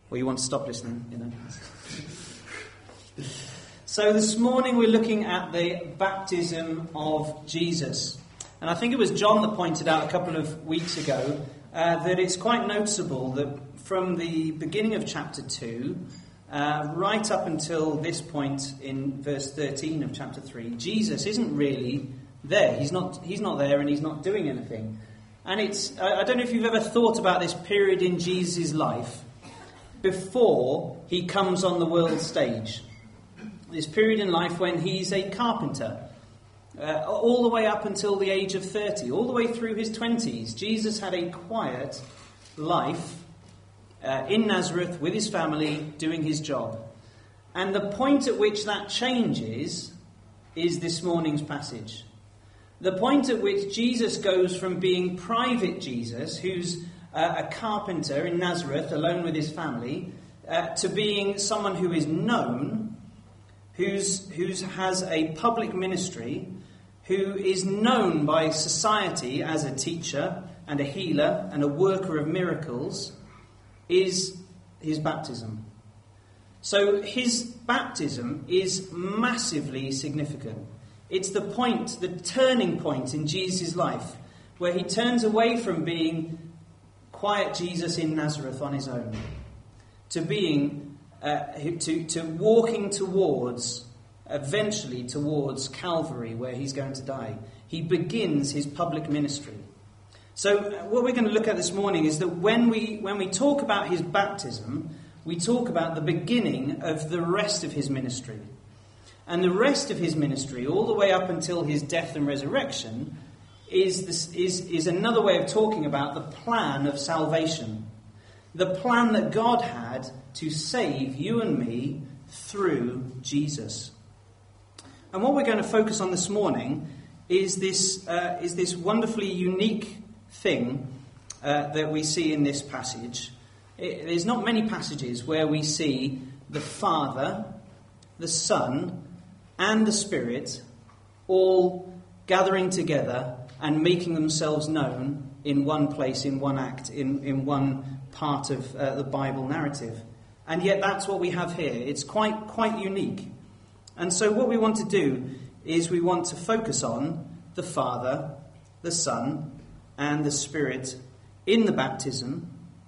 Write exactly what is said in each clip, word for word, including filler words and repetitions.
Or you want to stop listening, you know. So this morning we're looking at the baptism of Jesus. And I think it was John that pointed out a couple of weeks ago uh, that it's quite noticeable that from the beginning of chapter two, uh, right up until this point in verse thirteen of chapter three, Jesus isn't really there. He's not, he's not there and he's not doing anything. And it's, I don't know if you've ever thought about this period in Jesus' life before he comes on the world stage. This period in life when he's a carpenter, uh, all the way up until the age of thirty, all the way through his twenties. Jesus had a quiet life uh, in Nazareth with his family, doing his job. And the point at which that changes is this morning's passage. The point at which Jesus goes from being private Jesus, who's uh, a carpenter in Nazareth alone with his family, uh, to being someone who is known, who's who's has a public ministry, who is known by society as a teacher and a healer and a worker of miracles, is his baptism. So his baptism is massively significant. It's the point, the turning point in Jesus' life, where he turns away from being quiet Jesus in Nazareth on his own, to being Uh, to, to walking towards, eventually towards Calvary, where he's going to die. He begins his public ministry. So what we're going to look at this morning is that when we when we talk about his baptism, we talk about the beginning of the rest of his ministry. And the rest of his ministry, all the way up until his death and resurrection, is this, is, is another way of talking about the plan of salvation. The plan that God had to save you and me through Jesus. And what we're going to focus on this morning is this uh, is this wonderfully unique thing uh, that we see in this passage. It, there's not many passages where we see the Father, the Son, and the Spirit all gathering together and making themselves known in one place, in one act, in, in one part of uh, the Bible narrative. And yet that's what we have here. It's quite quite unique. And so what we want to do is we want to focus on the Father, the Son, and the Spirit in the baptism,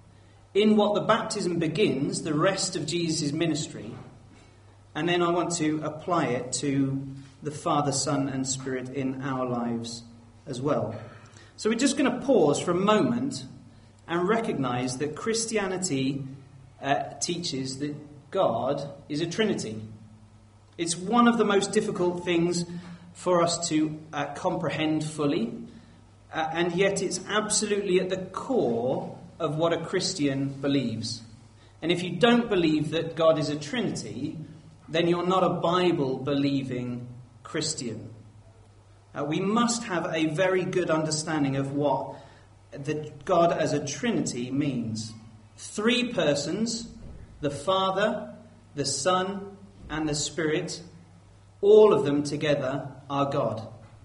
in what the baptism begins, the rest of Jesus' ministry. And then I want to apply it to the Father, Son, and Spirit in our lives as well. So we're just going to pause for a moment and recognize that Christianity uh, teaches that God is a Trinity. It's one of the most difficult things for us to uh, comprehend fully, uh, and yet it's absolutely at the core of what a Christian believes. And if you don't believe that God is a Trinity, then you're not a Bible-believing Christian. Uh, we must have a very good understanding of what that God as a Trinity means. Three persons, the Father, the Son, and the Spirit, all of them together are God.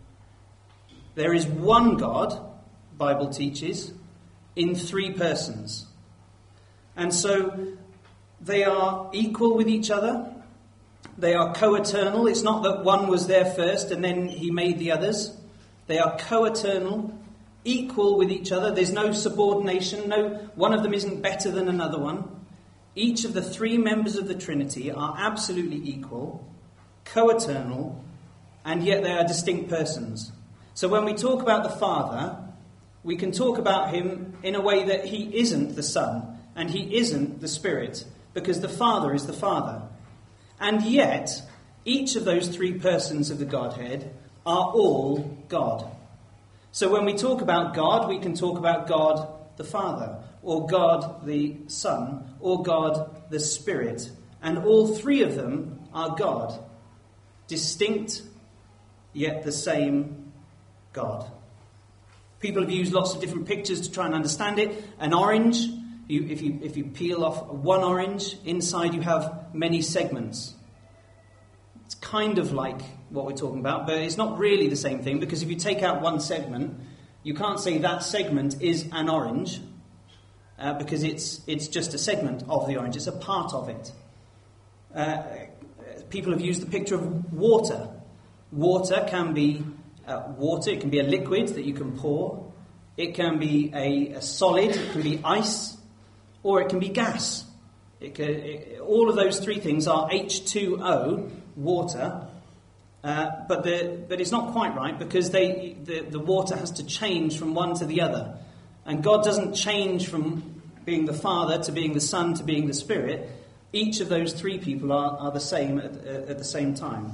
There is one God, Bible teaches, in three persons. And so they are equal with each other. They are co-eternal. It's not that one was there first and then he made the others. They are co-eternal, equal with each other. There's no subordination. No, one of them isn't better than another one. Each of the three members of the Trinity are absolutely equal, co-eternal, and yet they are distinct persons. So when we talk about the Father, we can talk about him in a way that he isn't the Son and he isn't the Spirit, because the Father is the Father. And yet, each of those three persons of the Godhead are all God. So when we talk about God, we can talk about God the Father, or God the Son, or God the Spirit. And all three of them are God. Distinct, yet the same God. People have used lots of different pictures to try and understand it. An orange, you, if you if you peel off one orange, inside you have many segments. It's kind of like what we're talking about, but it's not really the same thing, because if you take out one segment, you can't say that segment is an orange. uh, because it's it's just a segment of the orange. It's a part of it. Uh, people have used the picture of water. Water can be uh, water. It can be a liquid that you can pour. It can be a, a solid. It can be ice, or it can be gas. It can, it, all of those three things are H two O, water. Uh, but the, but it's not quite right, because they the, the water has to change from one to the other. And God doesn't change from being the Father to being the Son to being the Spirit. Each of those three people are, are the same at, at the same time.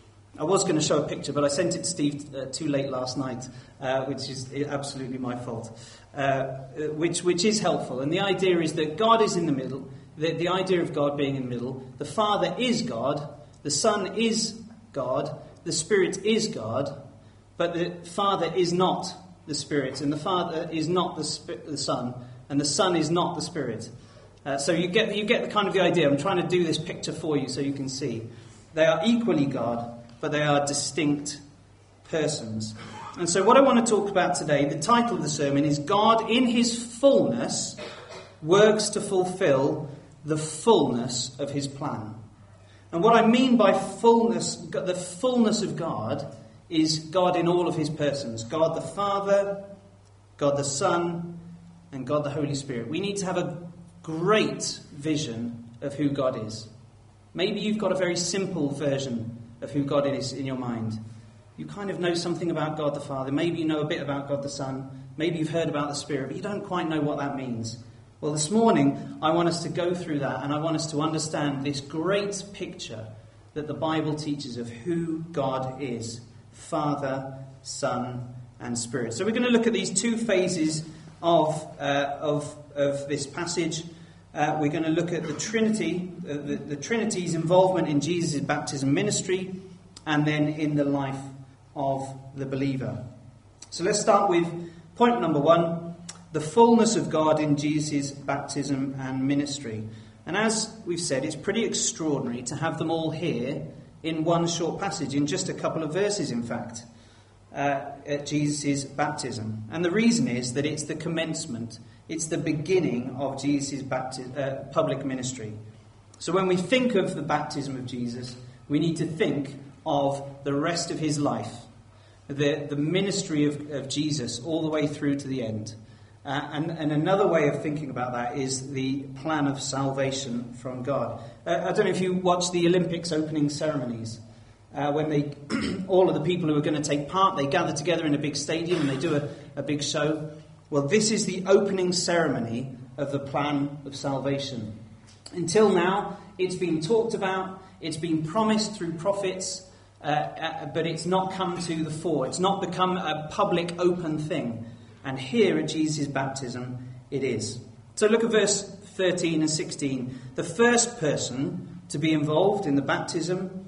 I was going to show a picture, but I sent it to Steve uh, too late last night, uh, which is absolutely my fault, uh, which which is helpful. And the idea is that God is in the middle, the, the idea of God being in the middle. The Father is God, the Son is God, the Spirit is God, but the Father is not the Spirit, and the Father is not the, Sp- the Son, and the Son is not the Spirit. Uh, so you get you get the kind of the idea. I'm trying to do this picture for you so you can see. They are equally God, but they are distinct persons. And so what I want to talk about today, the title of the sermon is God in his fullness works to fulfill the fullness of his plan. And what I mean by fullness, the fullness of God, is God in all of his persons. God the Father, God the Son, and God the Holy Spirit. We need to have a great vision of who God is. Maybe you've got a very simple version of who God is in your mind. You kind of know something about God the Father. Maybe you know a bit about God the Son. Maybe you've heard about the Spirit, but you don't quite know what that means. Well, this morning, I want us to go through that, and I want us to understand this great picture that the Bible teaches of who God is: Father, Son, and Spirit. So we're going to look at these two phases of uh, of, of this passage. Uh, we're going to look at the Trinity, uh, the, the Trinity's involvement in Jesus' baptism ministry, and then in the life of the believer. So let's start with point number one: the fullness of God in Jesus' baptism and ministry. And as we've said, it's pretty extraordinary to have them all here in one short passage, in just a couple of verses, in fact, uh, at Jesus' baptism. And the reason is that it's the commencement, it's the beginning of Jesus' bapti- uh, public ministry. So when we think of the baptism of Jesus, we need to think of the rest of his life, the, the ministry of, of Jesus all the way through to the end. Uh, and, and another way of thinking about that is the plan of salvation from God. Uh, I don't know if you watch the Olympics opening ceremonies, uh, when they, all of the people who are going to take part, they gather together in a big stadium and they do a, a big show. Well, this is the opening ceremony of the plan of salvation. Until now, it's been talked about, it's been promised through prophets, uh, uh, but it's not come to the fore. It's not become a public, open thing. And here at Jesus' baptism, it is. So look at verse thirteen and sixteen. The first person to be involved in the baptism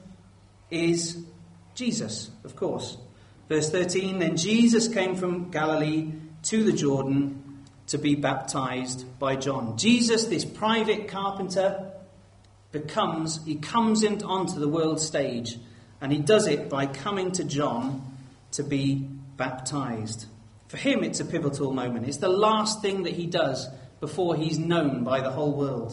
is Jesus, of course. Verse thirteen, then Jesus came from Galilee to the Jordan to be baptized by John. Jesus, this private carpenter, becomes, he comes in onto the world stage, and he does it by coming to John to be baptized. For him, it's a pivotal moment. It's the last thing that he does before he's known by the whole world.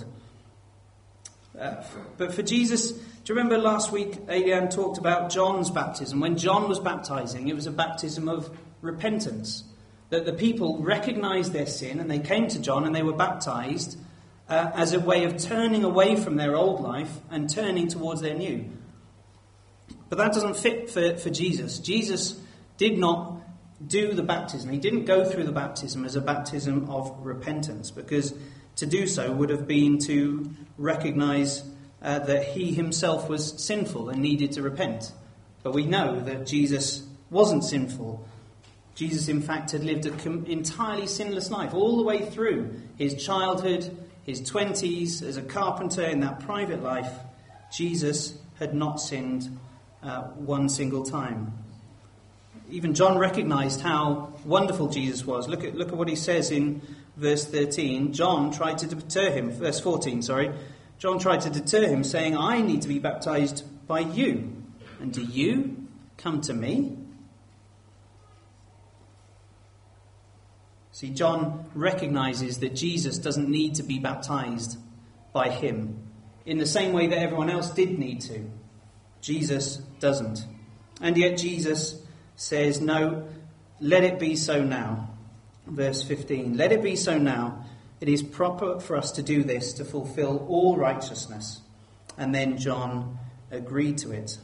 Uh, but for Jesus, do you remember last week, Adrian talked about John's baptism? When John was baptizing, it was a baptism of repentance. That the people recognized their sin and they came to John and they were baptized uh, as a way of turning away from their old life and turning towards their new. But that doesn't fit for, for Jesus. Jesus did not do the baptism. He didn't go through the baptism as a baptism of repentance, because to do so would have been to recognize uh, that he himself was sinful and needed to repent. But we know that Jesus wasn't sinful. Jesus, in fact, had lived an entirely sinless life all the way through his childhood, his twenties, as a carpenter in that private life. Jesus had not sinned uh, one single time. Even John recognized how wonderful Jesus was. Look at look at what he says in verse thirteen. John tried to deter him. Verse fourteen, sorry. John tried to deter him, saying, I need to be baptized by you, and do you come to me? See, John recognizes that Jesus doesn't need to be baptized by him in the same way that everyone else did need to. Jesus doesn't. And yet Jesus says, no, let it be so now. Verse fifteen, let it be so now. It is proper for us to do this to fulfill all righteousness. And then John agreed to it.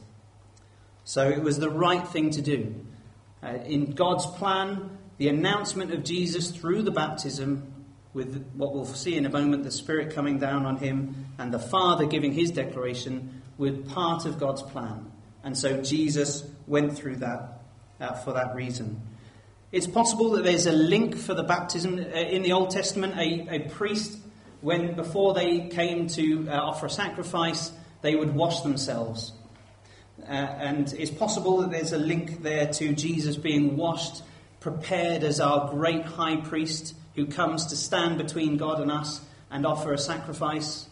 So it was the right thing to do. Uh, in God's plan, the announcement of Jesus through the baptism, with what we'll see in a moment, the Spirit coming down on him and the Father giving his declaration, were part of God's plan. And so Jesus went through that uh, for that reason. It's possible that there's a link for the baptism. In the Old Testament, a, a priest, when before they came to uh, offer a sacrifice, they would wash themselves. Uh, and it's possible that there's a link there to Jesus being washed, prepared as our great high priest who comes to stand between God and us and offer a sacrifice.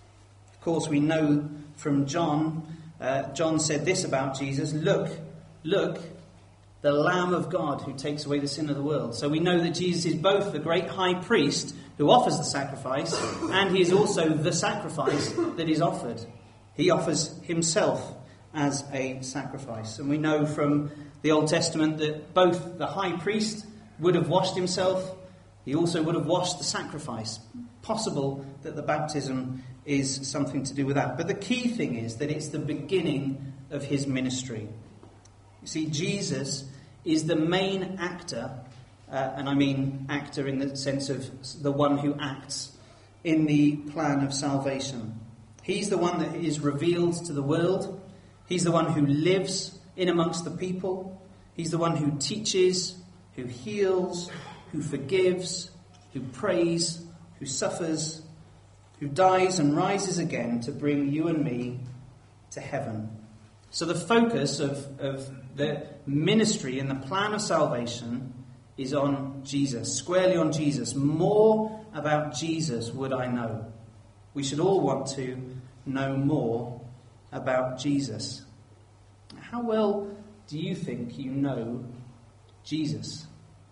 Of course, we know from John, uh, John said this about Jesus, look, look, the Lamb of God who takes away the sin of the world. So we know that Jesus is both the great high priest who offers the sacrifice, and he is also the sacrifice that is offered. He offers himself as a sacrifice. And we know from the Old Testament that both the high priest would have washed himself, he also would have washed the sacrifice. Possible that the baptism is something to do with that. But the key thing is that it's the beginning of his ministry. You see, Jesus is the main actor, uh, and I mean actor in the sense of the one who acts in the plan of salvation. He's the one that is revealed to the world. He's the one who lives in amongst the people. He's the one who teaches, who heals, who forgives, who prays, who suffers, who dies and rises again to bring you and me to heaven. So the focus of, of the ministry and the plan of salvation is on Jesus, squarely on Jesus. More about Jesus would I know. We should all want to know more about Jesus. How well do you think you know Jesus?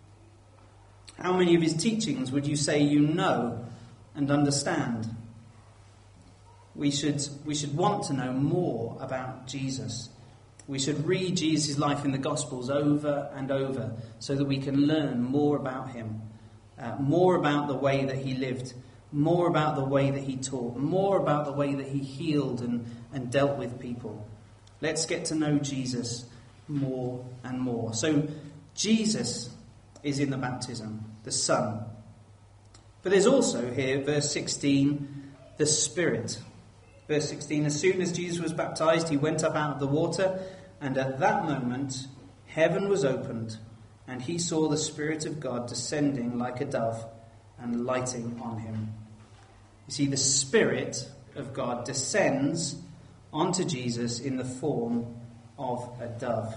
How many of his teachings would you say you know and understand? We should, we should want to know more about Jesus. We should read Jesus' life in the Gospels over and over so that we can learn more about him, uh, more about the way that he lived, more about the way that he taught, more about the way that he healed and, and dealt with people. Let's get to know Jesus more and more. So Jesus is in the baptism, the Son. But there's also here, verse sixteen, the Spirit. Verse sixteen, as soon as Jesus was baptized, he went up out of the water, and at that moment heaven was opened, and he saw the Spirit of God descending like a dove and lighting on him. You see, the Spirit of God descends onto Jesus in the form of a dove.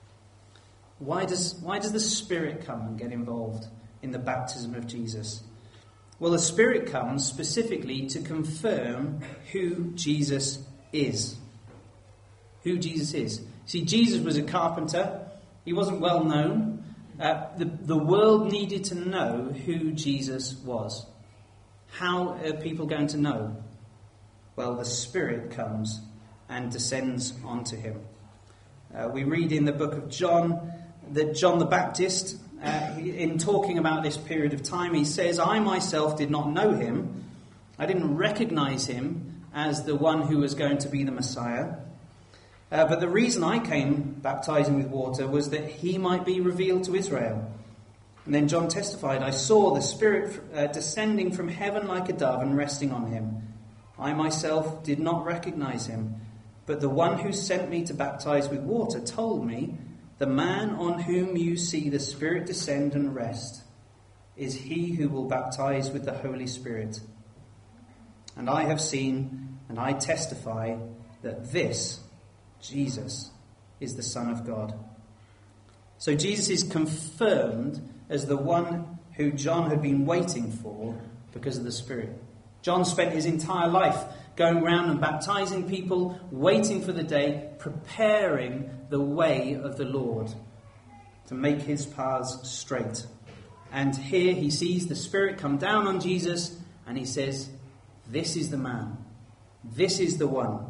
Why does, why does the Spirit come and get involved in the baptism of Jesus? Well, the Spirit comes specifically to confirm who Jesus is. Who Jesus is. See, Jesus was a carpenter. He wasn't well known. Uh, the, the world needed to know who Jesus was. How are people going to know? Well, the Spirit comes and descends onto him. Uh, we read in the book of John that John the Baptist, uh, in talking about this period of time, he says, I myself did not know him. I didn't recognize him as the one who was going to be the Messiah. Uh, but the reason I came baptizing with water was that he might be revealed to Israel. And then John testified, I saw the Spirit uh, descending from heaven like a dove and resting on him. I myself did not recognize him, but the one who sent me to baptize with water told me, the man on whom you see the Spirit descend and rest is he who will baptize with the Holy Spirit. And I have seen and I testify that this, Jesus, is the Son of God. So Jesus is confirmed as the one who John had been waiting for because of the Spirit. John spent his entire life going around and baptizing people, waiting for the day, preparing the way of the Lord to make his paths straight. And here he sees the Spirit come down on Jesus and he says, this is the man. This is the one.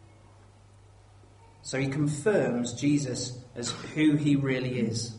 So he confirms Jesus as who he really is.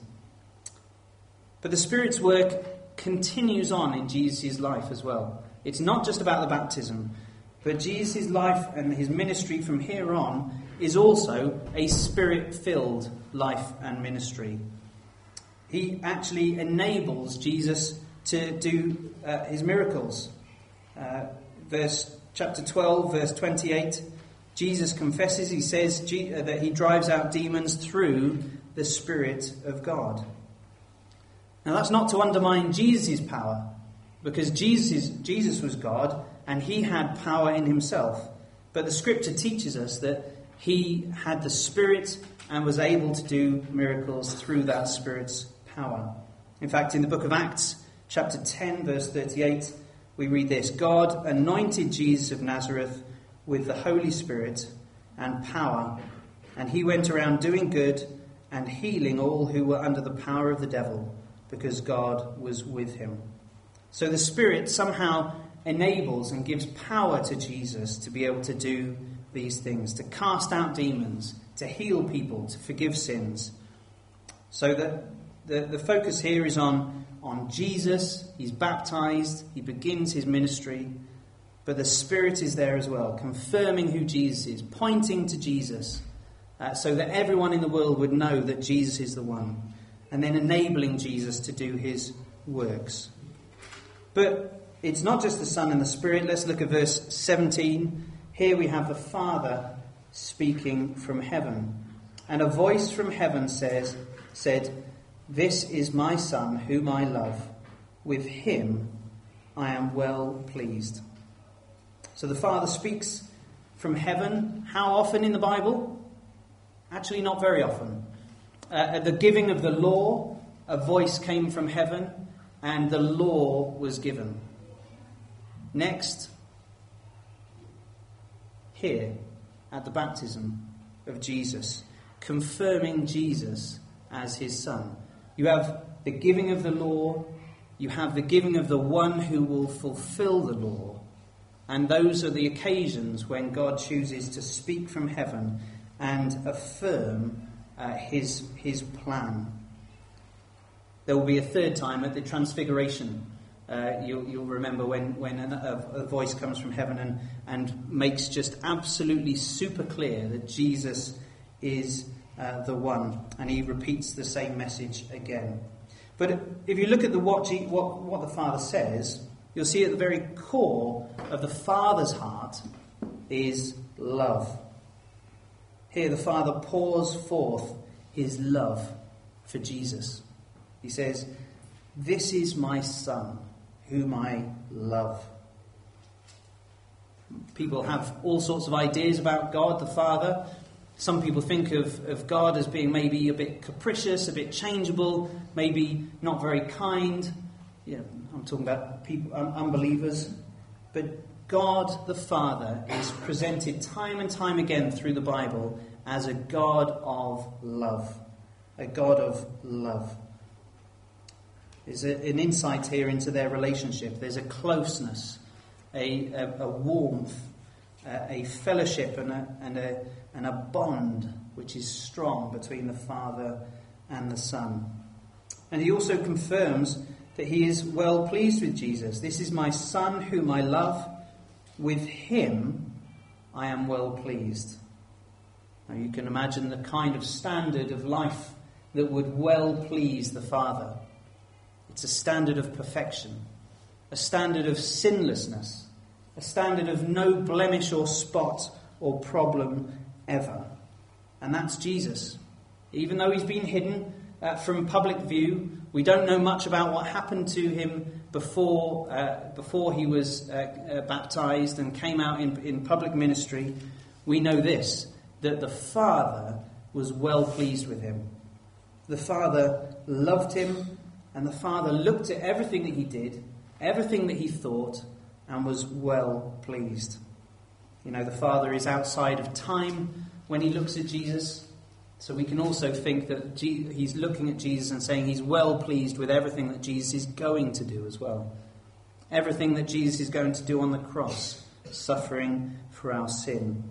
But the Spirit's work continues on in Jesus' life as well. It's not just about the baptism, but Jesus' life and his ministry from here on is also a Spirit-filled life and ministry. He actually enables Jesus to do uh, his miracles. Uh, verse chapter twelve, verse twenty-eight, Jesus confesses, he says G- uh, that he drives out demons through the Spirit of God. Now that's not to undermine Jesus' power, because Jesus, Jesus was God and he had power in himself. But the scripture teaches us that he had the Spirit and was able to do miracles through that Spirit's power. In fact, in the book of Acts, chapter ten, verse thirty-eight, we read this: God anointed Jesus of Nazareth with the Holy Spirit and power, and he went around doing good and healing all who were under the power of the devil, because God was with him. So the Spirit somehow enables and gives power to Jesus to be able to do these things, to cast out demons, to heal people, to forgive sins. So that the, the focus here is on, on Jesus. He's baptized, he begins his ministry, but the Spirit is there as well, confirming who Jesus is, pointing to Jesus, uh, so that everyone in the world would know that Jesus is the one, and then enabling Jesus to do his works. But it's not just the Son and the Spirit. Let's look at verse seventeen. Here we have the Father speaking from heaven. And a voice from heaven says, said, "This is my Son, whom I love. With him I am well pleased." So the Father speaks from heaven. How often in the Bible? Actually, not very often. Uh, at the giving of the law, a voice came from heaven, and the law was given. Next, here at the baptism of Jesus, confirming Jesus as his Son. You have the giving of the law, you have the giving of the one who will fulfill the law, and those are the occasions when God chooses to speak from heaven and affirm uh, his, his plan. There will be a third time at the Transfiguration. Uh, you'll, you'll remember when, when a, a voice comes from heaven and, and makes just absolutely super clear that Jesus is uh, the one. And he repeats the same message again. But if you look at the what, G, what, what the Father says, you'll see at the very core of the Father's heart is love. Here the Father pours forth his love for Jesus. He says, "This is my Son, whom I love." People have all sorts of ideas about God, the Father. Some people think of, of God as being maybe a bit capricious, a bit changeable, maybe not very kind. Yeah, I'm talking about people, um, unbelievers. But God, the Father, is presented time and time again through the Bible as a God of love. A God of love. There's a, an insight here into their relationship. There's a closeness, a, a, a warmth, a, a fellowship and a, and, a, and a bond which is strong between the Father and the Son. And he also confirms that he is well pleased with Jesus. "This is my Son whom I love. With him I am well pleased." Now you can imagine the kind of standard of life that would well please the Father. It's a standard of perfection, a standard of sinlessness, a standard of no blemish or spot or problem ever. And that's Jesus. Even though he's been hidden uh, from public view, we don't know much about what happened to him before uh, before he was uh, uh, baptized and came out in, in public ministry. We know this, that the Father was well pleased with him. The Father loved him, and the Father looked at everything that he did, everything that he thought, and was well pleased. You know, the Father is outside of time when he looks at Jesus. So we can also think that Je- he's looking at Jesus and saying he's well pleased with everything that Jesus is going to do as well. Everything that Jesus is going to do on the cross, suffering for our sin.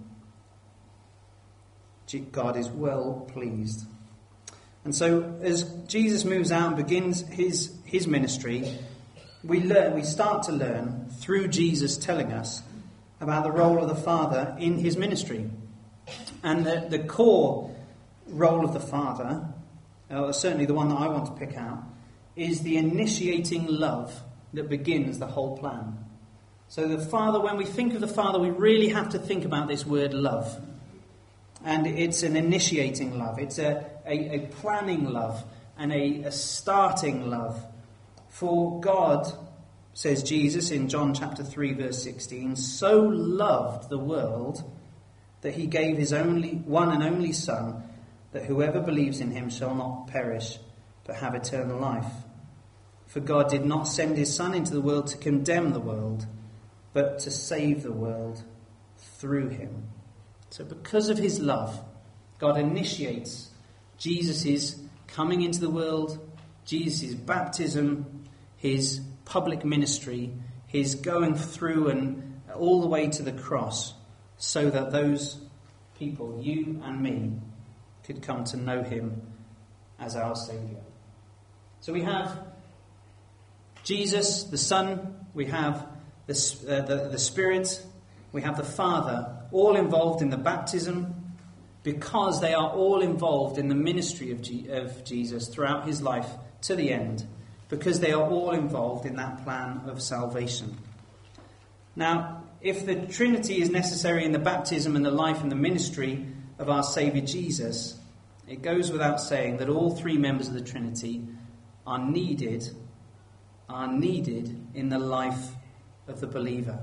God is well pleased. And so as Jesus moves out and begins his, his ministry, we learn, we start to learn through Jesus telling us about the role of the Father in his ministry. And the, the core role of the Father, uh, certainly the one that I want to pick out, is the initiating love that begins the whole plan. So the Father, when we think of the Father, we really have to think about this word love. And it's an initiating love. It's a, a, a planning love and a, a starting love. For God, says Jesus in John chapter three verse sixteen, so loved the world that he gave his only one and only Son, that whoever believes in him shall not perish, but have eternal life. For God did not send his Son into the world to condemn the world, but to save the world through him. So because of his love, God initiates Jesus' coming into the world, Jesus' baptism, his public ministry, his going through and all the way to the cross, so that those people, you and me, could come to know him as our Saviour. So we have Jesus, the Son, we have the, uh, the, the Spirit, we have the Father, all involved in the baptism, because they are all involved in the ministry of, G- of Jesus throughout his life to the end, because they are all involved in that plan of salvation. Now, if the Trinity is necessary in the baptism and the life and the ministry of our Saviour Jesus, it goes without saying that all three members of the Trinity are needed, are needed in the life of the believer.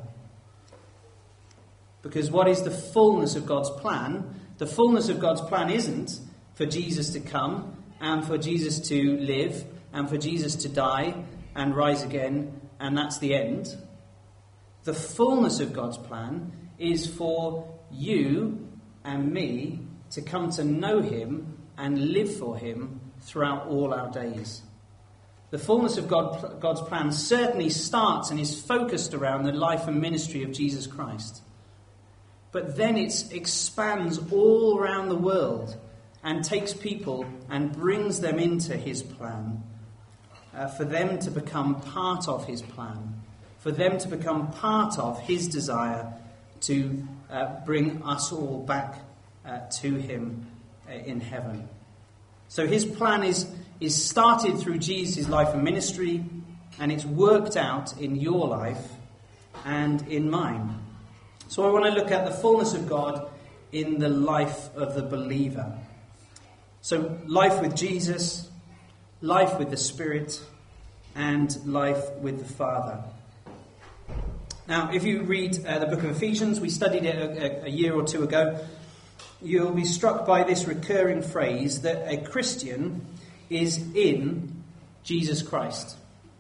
Because what is the fullness of God's plan? The fullness of God's plan isn't for Jesus to come and for Jesus to live and for Jesus to die and rise again, and that's the end. The fullness of God's plan is for you and me to come to know him and live for him throughout all our days. The fullness of God, God's plan certainly starts and is focused around the life and ministry of Jesus Christ. But then it expands all around the world and takes people and brings them into his plan, uh, for them to become part of his plan, for them to become part of his desire to uh, bring us all back uh, to him uh, in heaven. So his plan is, is started through Jesus' life and ministry, and it's worked out in your life and in mine. So I want to look at the fullness of God in the life of the believer. So life with Jesus, life with the Spirit, and life with the Father. Now, if you read uh, the book of Ephesians, we studied it a, a year or two ago, you'll be struck by this recurring phrase that a Christian is in Jesus Christ.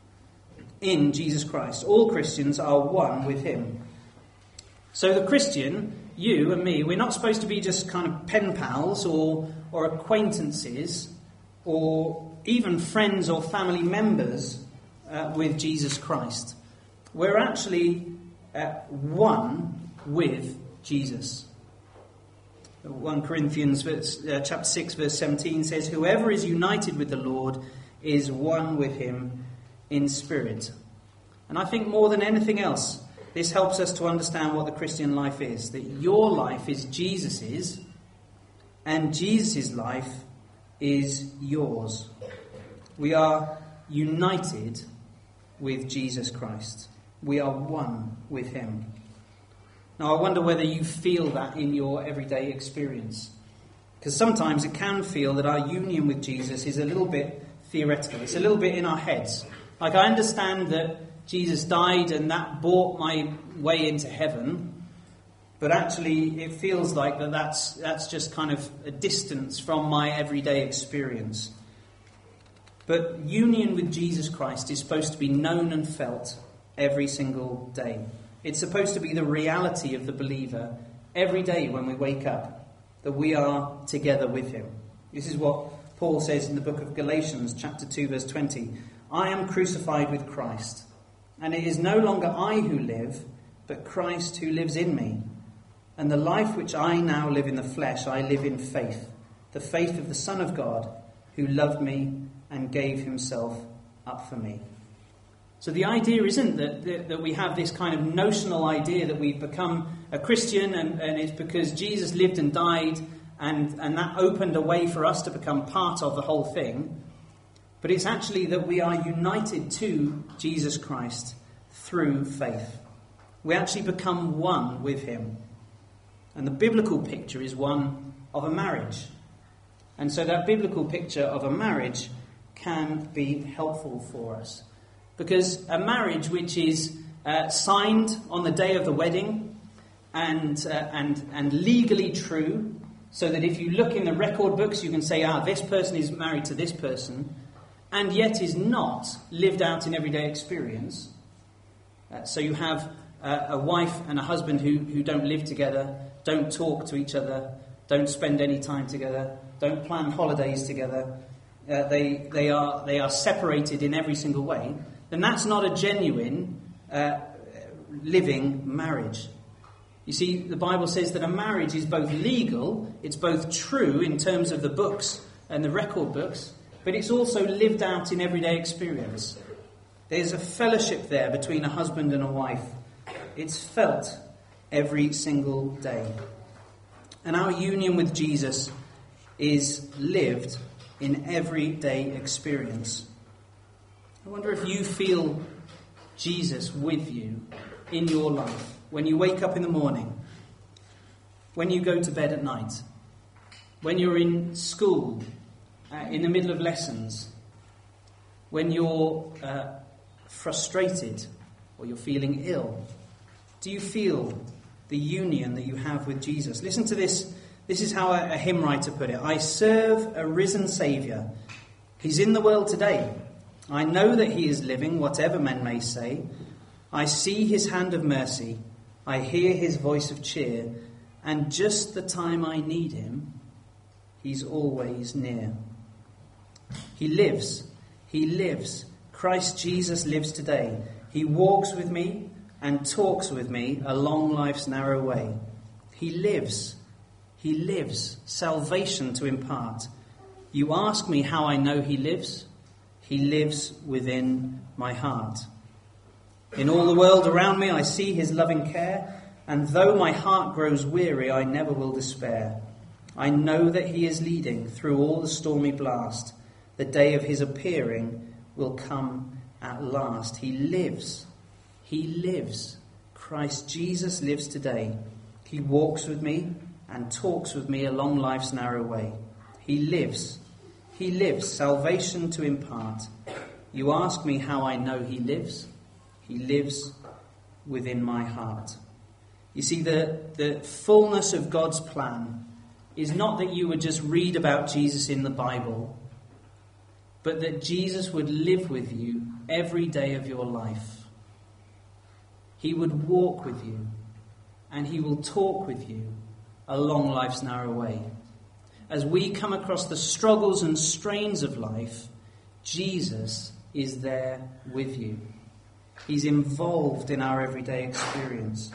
In Jesus Christ. All Christians are one with him. So the Christian, you and me, we're not supposed to be just kind of pen pals or, or acquaintances or even friends or family members uh, with Jesus Christ. We're actually uh, one with Jesus. First Corinthians verse, uh, chapter six verse seventeen says, whoever is united with the Lord is one with him in spirit. And I think more than anything else, this helps us to understand what the Christian life is. That your life is Jesus's, and Jesus' life is yours. We are united with Jesus Christ. We are one with him. Now, I wonder whether you feel that in your everyday experience. Because sometimes it can feel that our union with Jesus is a little bit theoretical. It's a little bit in our heads. Like, I understand that Jesus died and that brought my way into heaven, but actually it feels like that that's, that's just kind of a distance from my everyday experience. But union with Jesus Christ is supposed to be known and felt every single day. It's supposed to be the reality of the believer every day when we wake up, that we are together with him. This is what Paul says in the book of Galatians, chapter two, verse twenty. I am crucified with Christ, and it is no longer I who live, but Christ who lives in me. And the life which I now live in the flesh, I live in faith, the faith of the Son of God, who loved me and gave himself up for me. So the idea isn't that, that, that we have this kind of notional idea that we've become a Christian and, and it's because Jesus lived and died and, and that opened a way for us to become part of the whole thing. But it's actually that we are united to Jesus Christ through faith. We actually become one with him. And the biblical picture is one of a marriage. And so that biblical picture of a marriage can be helpful for us. Because a marriage which is uh, signed on the day of the wedding and, uh, and, and legally true, so that if you look in the record books you can say, ah, this person is married to this person, and yet is not lived out in everyday experience. Uh, so you have uh, a wife and a husband who, who don't live together, don't talk to each other, don't spend any time together, don't plan holidays together. Uh, they they are they are separated in every single way. Then that's not a genuine uh, living marriage. You see, the Bible says that a marriage is both legal, it's both true in terms of the books and the record books, but it's also lived out in everyday experience. There's a fellowship there between a husband and a wife. It's felt every single day. And our union with Jesus is lived in everyday experience. I wonder if you feel Jesus with you in your life when you wake up in the morning, when you go to bed at night, when you're in school, uh, in the middle of lessons, when you're uh, frustrated or you're feeling ill. Do you feel the union that you have with Jesus? Listen to this. This is how a, a hymn writer put it. I serve a risen Saviour. He's in the world today. I know that he is living, whatever men may say. I see his hand of mercy. I hear his voice of cheer. And just the time I need him, he's always near. He lives. He lives. Christ Jesus lives today. He walks with me and talks with me along life's narrow way. He lives. He lives. Salvation to impart. You ask me how I know he lives? He lives within my heart. In all the world around me I see his loving care, and though my heart grows weary, I never will despair. I know that he is leading through all the stormy blast. The day of his appearing will come at last. He lives. He lives. Christ Jesus lives today. He walks with me and talks with me along life's narrow way. He lives. He lives. Salvation to impart. You ask me how I know he lives? He lives within my heart. You see, the, the fullness of God's plan is not that you would just read about Jesus in the Bible, but that Jesus would live with you every day of your life. He would walk with you, and he will talk with you along life's narrow way. As we come across the struggles and strains of life, Jesus is there with you. He's involved in our everyday experience.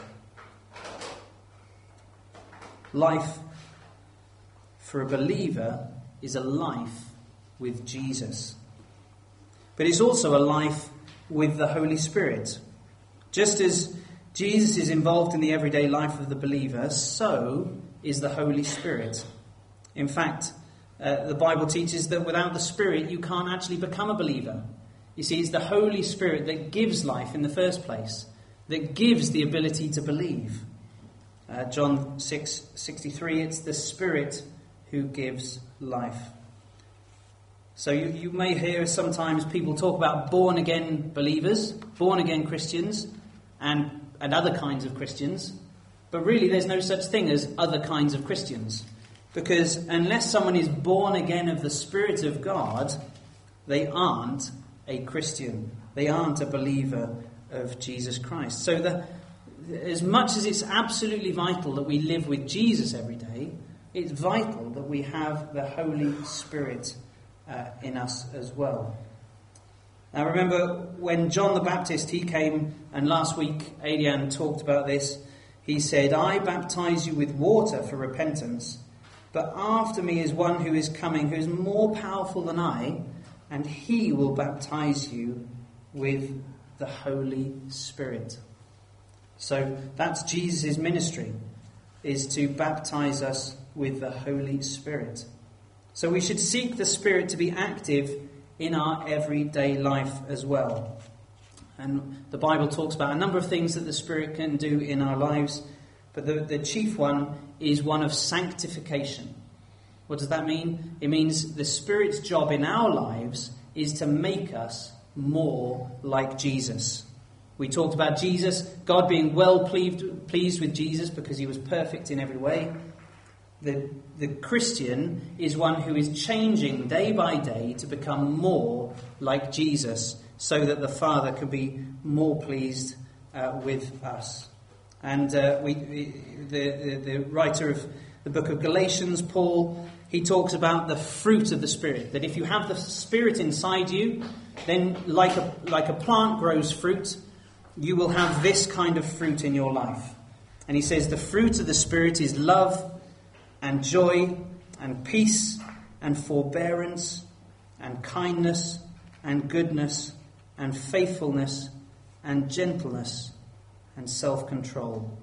Life for a believer is a life with Jesus. But it's also a life with the Holy Spirit. Just as Jesus is involved in the everyday life of the believer, so is the Holy Spirit. In fact, uh, the Bible teaches that without the Spirit you can't actually become a believer. You see, it's the Holy Spirit that gives life in the first place, that gives the ability to believe. Uh, John six sixty-three, it's the Spirit who gives life. So you, you may hear sometimes people talk about born-again believers, born-again Christians, and, and other kinds of Christians. But really there's no such thing as other kinds of Christians. Because unless someone is born again of the Spirit of God, they aren't a Christian. They aren't a believer of Jesus Christ. So the, as much as it's absolutely vital that we live with Jesus every day, it's vital that we have the Holy Spirit uh, in us as well. Now remember, when John the Baptist, he came, and last week Adrian talked about this, he said, I baptize you with water for repentance, but after me is one who is coming, who is more powerful than I, and he will baptize you with the Holy Spirit. So that's Jesus' ministry, is to baptize us with the Holy Spirit. So we should seek the Spirit to be active in our everyday life as well. And the Bible talks about a number of things that the Spirit can do in our lives, but the, the chief one is one of sanctification. What does that mean? It means the Spirit's job in our lives is to make us more like Jesus. We talked about Jesus, God being well pleased, pleased with Jesus because he was perfect in every way. The, the Christian is one who is changing day by day to become more like Jesus, so that the Father can be more pleased uh, with us. And uh, we, the, the, the writer of the book of Galatians, Paul, he talks about the fruit of the Spirit. That if you have the Spirit inside you, then like a, like a plant grows fruit, you will have this kind of fruit in your life. And he says the fruit of the Spirit is love and joy and peace and forbearance and kindness and goodness and faithfulness and gentleness and self-control.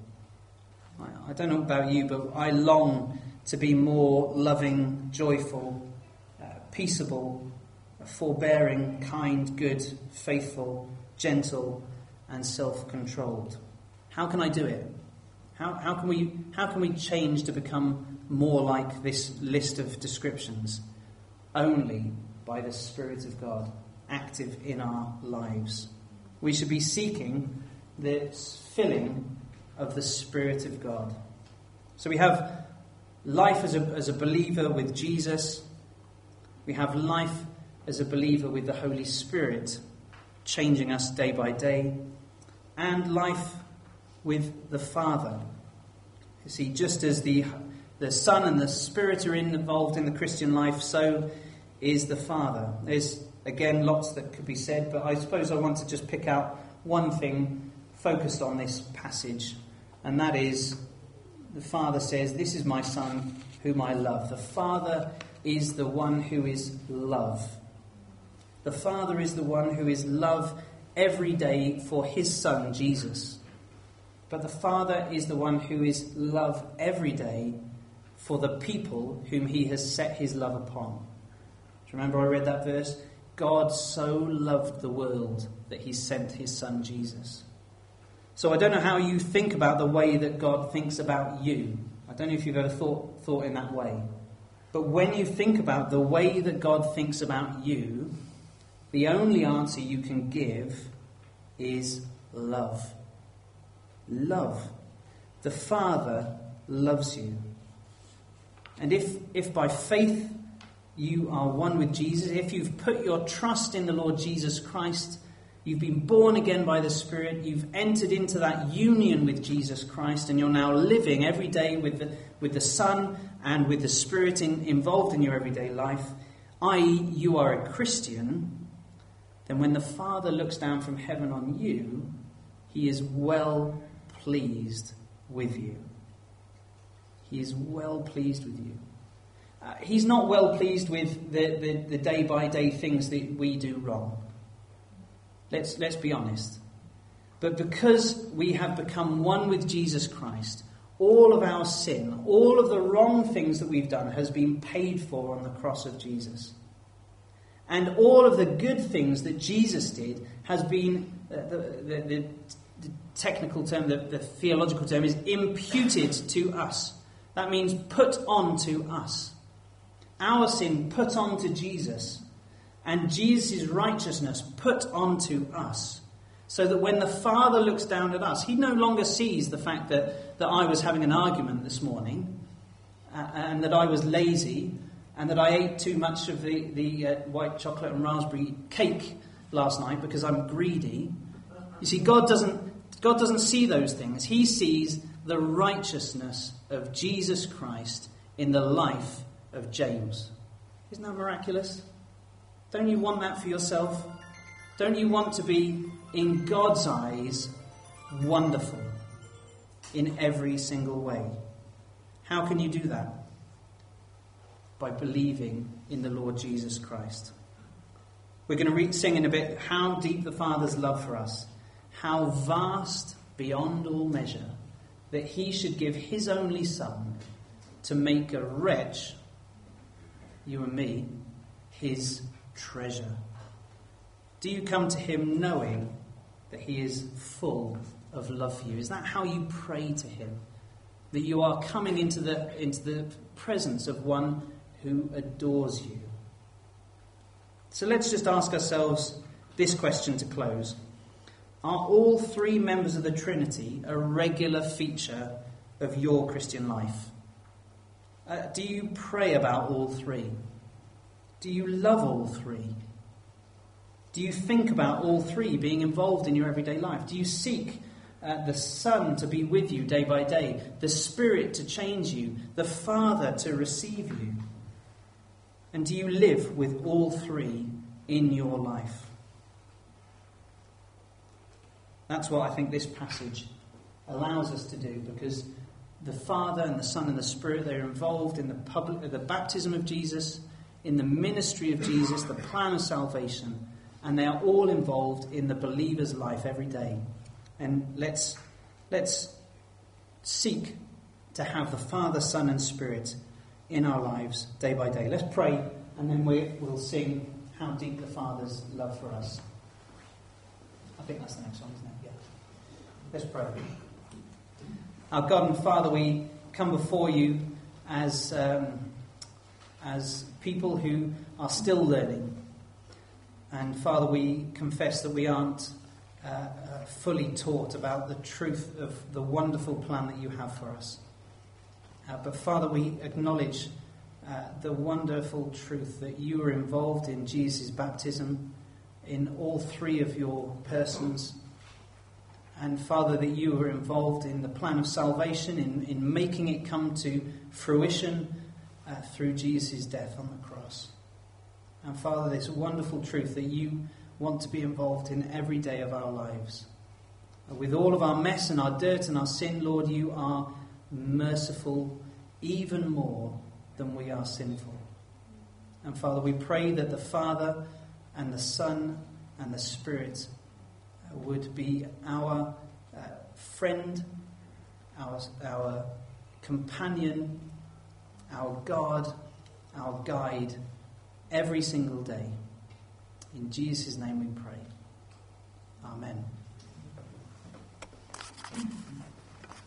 I, I don't know about you, but I long to be more loving, joyful, uh, peaceable, forbearing, kind, good, faithful, gentle, and self-controlled. How can I do it? How, how can we how can we change to become more like this list of descriptions? Only by the Spirit of God active in our lives. We should be seeking the filling of the Spirit of God. So we have life as a, as a believer with Jesus. We have life as a believer with the Holy Spirit changing us day by day. And life with the Father. You see, just as the, the Son and the Spirit are involved in the Christian life, so is the Father. There's, again, lots that could be said, but I suppose I want to just pick out one thing focused on this passage, and that is the Father says, this is my Son whom I love. The Father is the one who is love. The Father is the one who is love every day for his Son, Jesus. But the Father is the one who is love every day for the people whom he has set his love upon. Do you remember I read that verse? God so loved the world that he sent his Son Jesus. So I don't know how you think about the way that God thinks about you. I don't know if you've ever thought, thought in that way. But when you think about the way that God thinks about you, the only answer you can give is love. Love. The Father loves you. And if, if by faith you are one with Jesus, if you've put your trust in the Lord Jesus Christ, you've been born again by the Spirit, you've entered into that union with Jesus Christ, and you're now living every day with the, with the Son and with the Spirit in, involved in your everyday life, that is you are a Christian, then when the Father looks down from heaven on you, he is well pleased with you. He is well pleased with you. Uh, he's not well pleased with the, the, the day-by-day things that we do wrong. Let's, let's be honest. But because we have become one with Jesus Christ, all of our sin, all of the wrong things that we've done has been paid for on the cross of Jesus. And all of the good things that Jesus did has been, uh, the, the, the, the technical term, the, the theological term is imputed to us. That means put on to us. Our sin put on to Jesus, and Jesus' righteousness put onto us, so that when the Father looks down at us, he no longer sees the fact that, that I was having an argument this morning, uh, and that I was lazy, and that I ate too much of the, the uh, white chocolate and raspberry cake last night because I'm greedy. You see, God doesn't, God doesn't see those things. He sees the righteousness of Jesus Christ in the life of James. Isn't that miraculous? Don't you want that for yourself? Don't you want to be, in God's eyes, wonderful in every single way? How can you do that? By believing in the Lord Jesus Christ. We're going to read, sing in a bit, how deep the Father's love for us, how vast beyond all measure, that he should give his only Son to make a wretch, you and me, his treasure. Do you come to him knowing that he is full of love for you? Is that how you pray to him? That you are coming into the, into the presence of one who adores you? So let's just ask ourselves this question to close. Are all three members of the Trinity a regular feature of your Christian life? Uh, do you pray about all three? Do you love all three? Do you think about all three being involved in your everyday life? Do you seek uh, the Son to be with you day by day, the Spirit to change you, the Father to receive you? And do you live with all three in your life? That's what I think this passage allows us to do, because the Father and the Son and the Spirit, they're involved in the public, the baptism of Jesus, in the ministry of Jesus, the plan of salvation, and they are all involved in the believer's life every day. And let's let's seek to have the Father, Son and Spirit in our lives day by day. Let's pray, and then we, we'll sing How Deep the Father's Love for Us. I think that's the next one, isn't it? Yeah. Let's pray. Our God and Father, we come before you as um, as people who are still learning. And Father, we confess that we aren't uh, uh, fully taught about the truth of the wonderful plan that you have for us. Uh, but Father, we acknowledge uh, the wonderful truth that you are involved in Jesus' baptism, in all three of your persons. And Father, that you are involved in the plan of salvation, in, in making it come to fruition uh, through Jesus' death on the cross. And Father, this wonderful truth that you want to be involved in every day of our lives. And with all of our mess and our dirt and our sin, Lord, you are merciful even more than we are sinful. And Father, we pray that the Father and the Son and the Spirit would be our uh, friend, our, our companion, our God, our guide, every single day. In Jesus' name we pray. Amen.